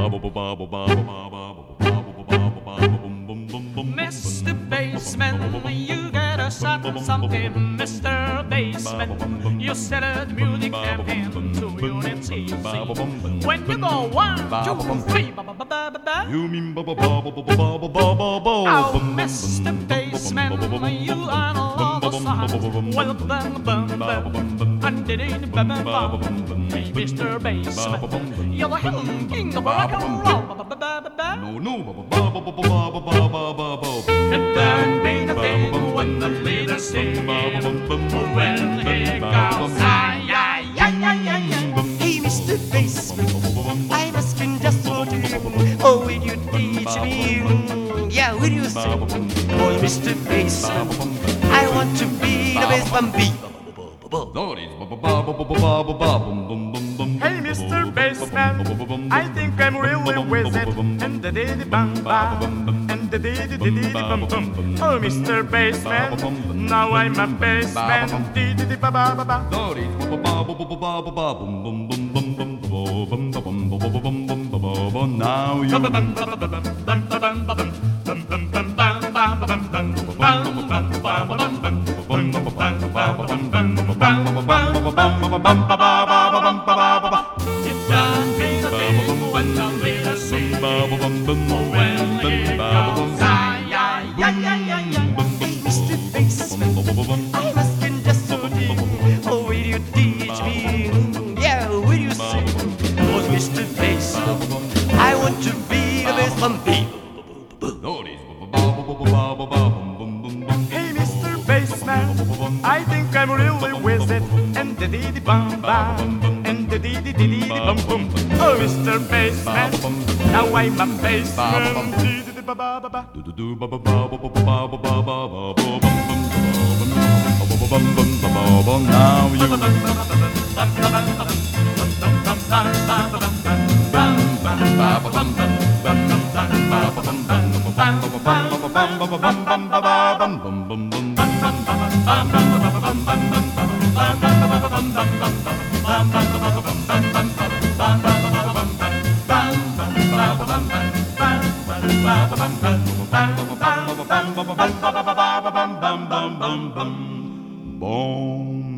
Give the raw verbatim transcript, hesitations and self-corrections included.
Mister Bassman, you gotta start something. Mister Bassman, you set the music and hand to unity. When you go one, two, three, ba ba ba ba ba ba. You mean ba ba ba ba ba ba ba ba ba ba. Oh, Mister Bassman, you are all the song. Well, bum bum bum, under the bum bum. Hey, Mister Bassman, you're the hidden king of rock and roll. Ba ba ba ba ba ba. No, no, ba ba ba ba ba ba ba ba ba ba. It don't mean a thing when the leader sings. When he goes, ay, ay, ay, ay, ay, ay. Hey, Mister Bassman, I'm asking just for you. Oh, will you teach me? Yeah, will you sing? Oh, Mister Bassman, I want to be the bassman bee. Hey, Mister Bassman, I think I'm really with it. And the diddy bum bum, and the diddy diddy bum bum. Oh, Mister Bassman, now I'm a bassman. Diddy ba ba ba ba. Now you Mister Bassman, I'm asking just for you. Oh, will you teach me? Yeah, will you sing? Oh, Mister Bassman, I want to be the bassman bee. Hey, Mister Bassman, I think I'm really with it. And the diddy bum bum, and the diddy diddy bum bum. Oh, Mister Bassman, now I'm a bassman. Diddy ba ba ba ba. Now you Boom.